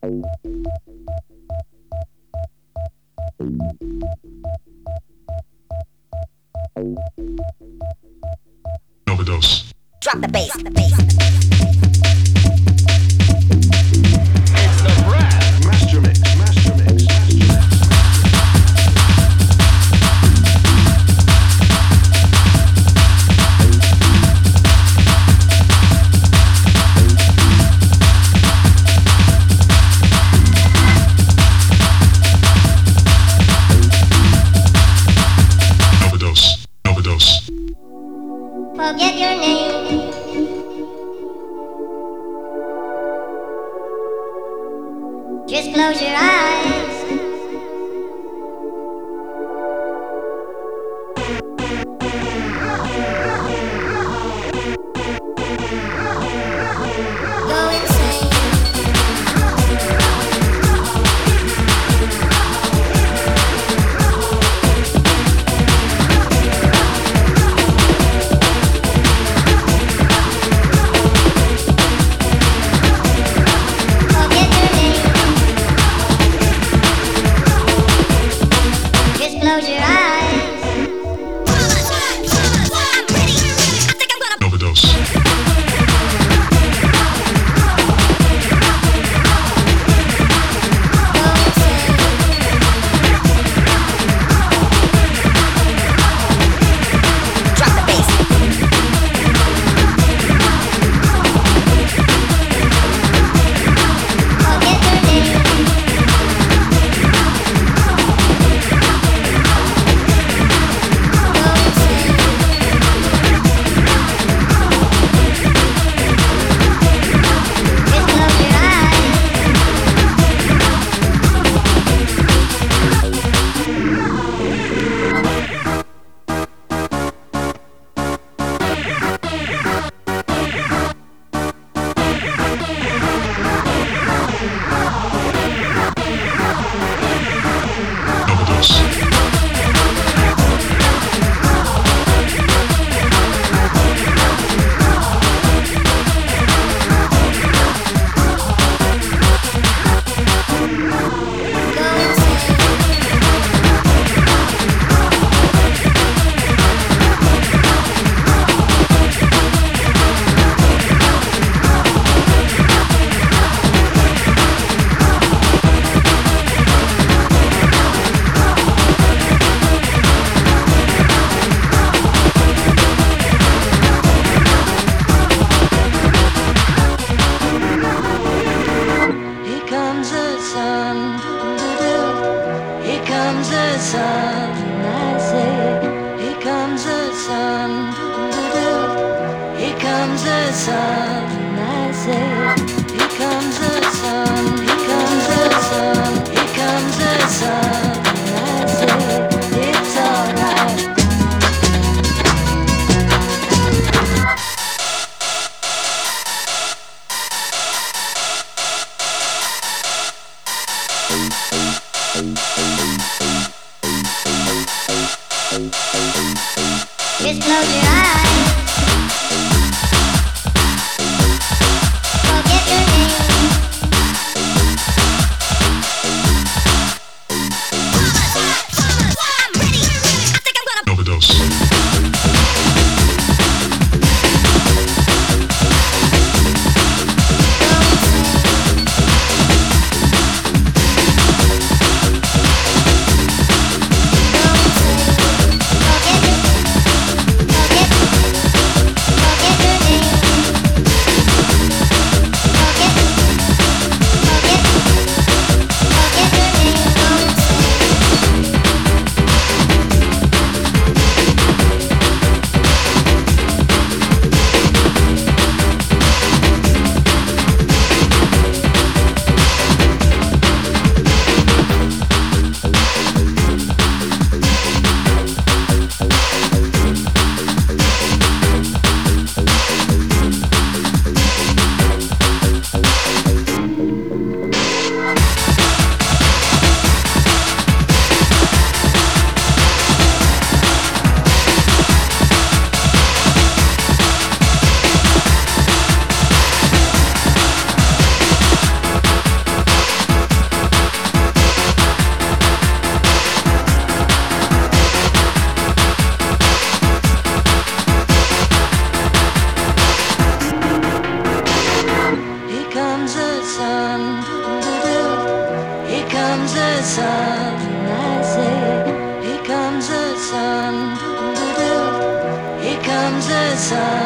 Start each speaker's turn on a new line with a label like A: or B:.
A: Overdose.
B: Drop the bass.
C: It's the Brad Master Mix. Master Mix. Master Mix.
A: Overdose. Overdose.
B: Forget your name. Just close your eyes. Go insane. Forget your name. Just close your eyes.
A: Overdose.
B: Go insane. Drop the bass. Forget your name. Go insane. Just close your eyes.
A: Overdose.
B: Go insane.
D: Here comes the sun, doo-doo-doo. Here comes the sun, I say. Here comes the sun, doo-doo-doo. Here comes the sun, I say. Here comes the sun, here comes the sun, here comes the sun, I say. It's alright.
B: Just close your eyes. Forget your name.
A: Overdose.
B: Go insane. Go insane. Forget your
D: sun.